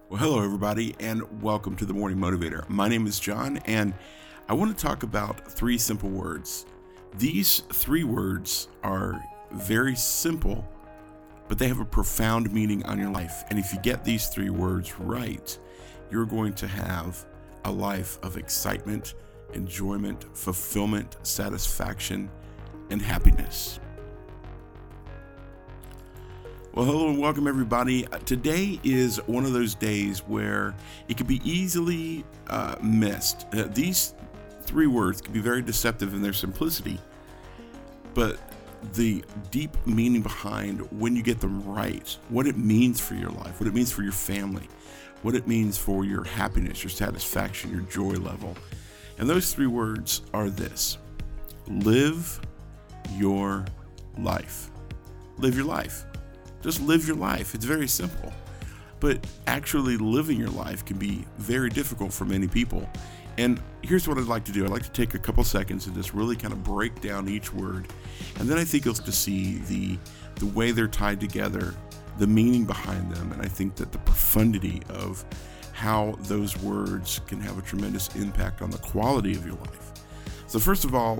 Well, hello, everybody, and welcome to the Morning Motivator. My name is John, and I want to talk about three simple words. These three words are very simple, but they have a profound meaning on your life. And if you get these three words right, you're going to have a life of excitement, enjoyment, fulfillment, satisfaction, and happiness. Well, hello and welcome, everybody. Today is one of those days where it can be easily missed. These three words can be very deceptive in their simplicity, but the deep meaning behind when you get them right, what it means for your life, what it means for your family, what it means for your happiness, your satisfaction, your joy level. And those three words are this: live your life. Live your life. Just live your life. It's very simple. But actually living your life can be very difficult for many people. And here's what I'd like to do. I'd like to take a couple seconds and just really kind of break down each word. And then I think you'll get to see the way they're tied together, the meaning behind them. And I think that the profundity of how those words can have a tremendous impact on the quality of your life. So first of all,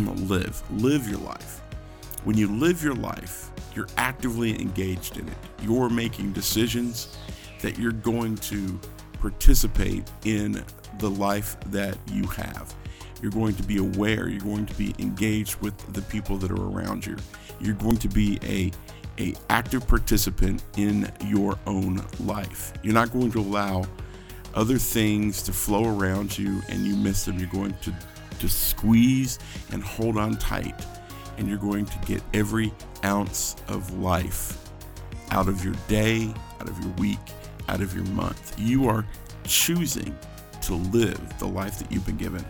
live your life. When you live your life, you're actively engaged in it. You're making decisions that you're going to participate in the life that you have. You're going to be aware. You're going to be engaged with the people that are around you. You're going to be a active participant in your own life. You're not going to allow other things to flow around you and you miss them. You're going to squeeze and hold on tight. And you're going to get every ounce of life out of your day, out of your week, out of your month. You are choosing to live the life that you've been given.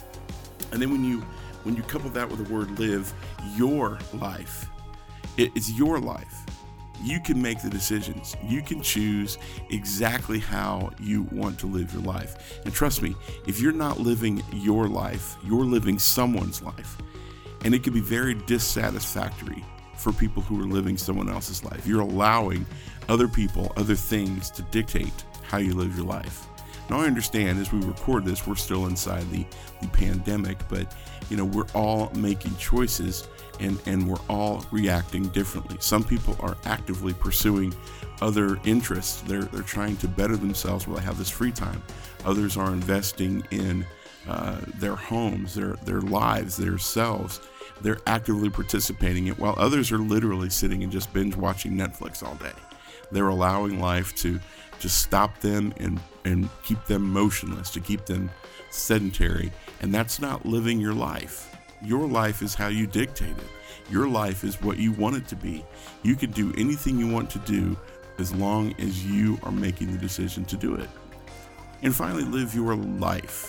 And then when you couple that with the word live your life, it's your life. You can make the decisions. You can choose exactly how you want to live your life. And trust me, if you're not living your life, you're living someone's life. And it can be very dissatisfactory for people who are living someone else's life. You're allowing other people, other things to dictate how you live your life. Now, I understand as we record this, we're still inside the pandemic, but we're all making choices and we're all reacting differently. Some people are actively pursuing other interests. They're trying to better themselves while they have this free time. Others are investing in their homes, their lives, their selves. They're actively participating in it, while others are literally sitting and just binge watching Netflix all day. They're allowing life to stop them and keep them motionless, to keep them sedentary. And that's not living your life. Your life is how you dictate it. Your life is what you want it to be. You can do anything you want to do as long as you are making the decision to do it. And finally, live your life.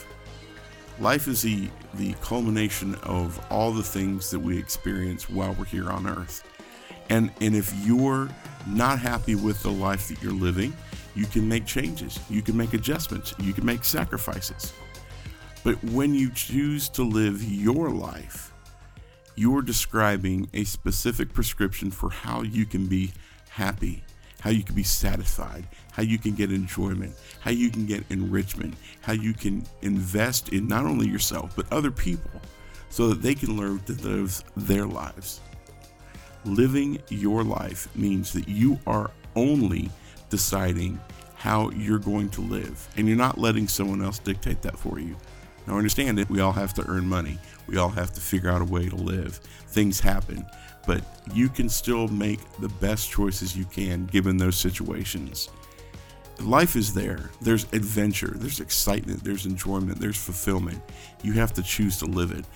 Life is the culmination of all the things that we experience while we're here on earth. And if you're not happy with the life that you're living, you can make changes, you can make adjustments, you can make sacrifices. But when you choose to live your life, you're describing a specific prescription for how you can be happy, how you can be satisfied, how you can get enjoyment, how you can get enrichment, how you can invest in not only yourself, but other people so that they can learn to live their lives. Living your life means that you are only deciding how you're going to live, and you're not letting someone else dictate that for you. Now, understand it, we all have to earn money. We all have to figure out a way to live. Things happen. But you can still make the best choices you can given those situations. Life is there. There's adventure, there's excitement, there's enjoyment, there's fulfillment. You have to choose to live it.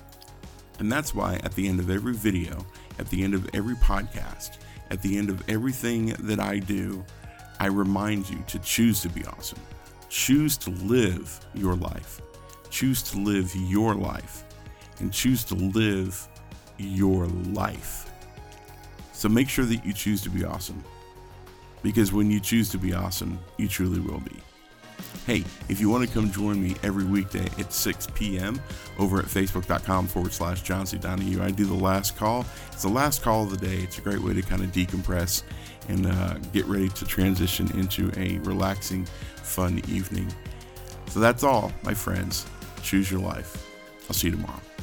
And that's why at the end of every video, at the end of every podcast, at the end of everything that I do, I remind you to choose to be awesome. Choose to live your life. Choose to live your life. And choose to live your life. So make sure that you choose to be awesome, because when you choose to be awesome, you truly will be. Hey, if you want to come join me every weekday at 6 p.m. over at facebook.com/John C. Donahue, I do the last call. It's the last call of the day. It's a great way to kind of decompress and get ready to transition into a relaxing, fun evening. So that's all, my friends. Choose your life. I'll see you tomorrow.